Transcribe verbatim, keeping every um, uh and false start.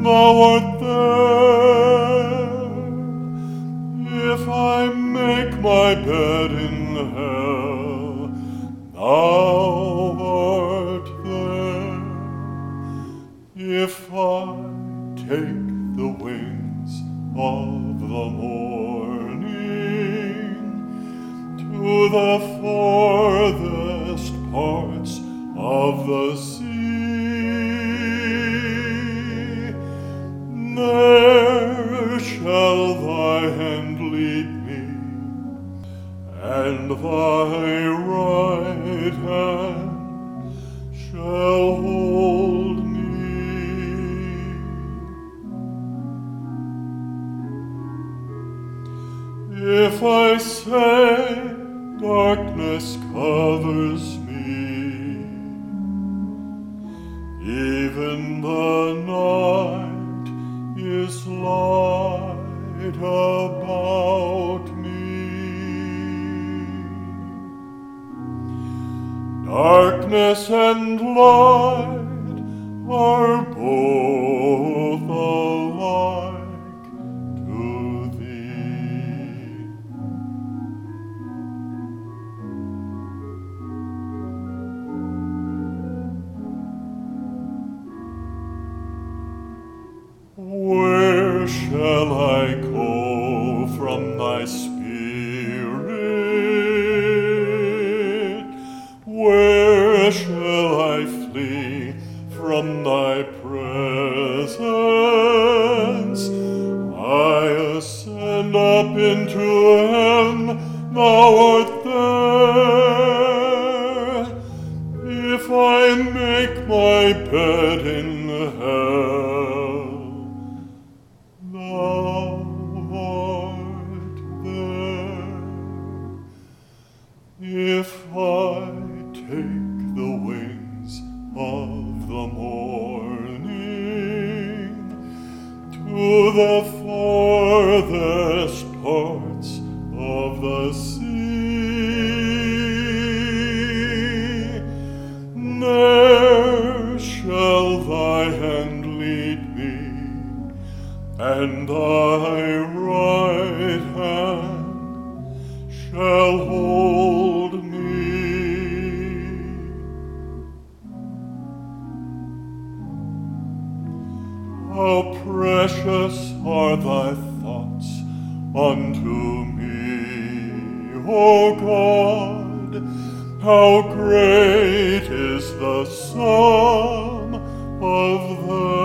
thou art there. If I make my bed in hell, thou art there. If I take the wings of the morning to the farthest parts of the sea, there shall thy hand lead me, and thy right hand shall hold me. If I say darkness covers me, even the night is light about me. Darkness and light are both alike to thee. Where shall I go from thy spirit? Where shall I flee from thy presence? I ascend up into heaven, thou art there. If I make my bed in hell, thou art there. If I take the wings of the morning to the farthest parts of the sea, there shall thy hand lead me, and thy right hand shall hold me. How precious are thy thoughts unto me, O God! How great is the sum of them!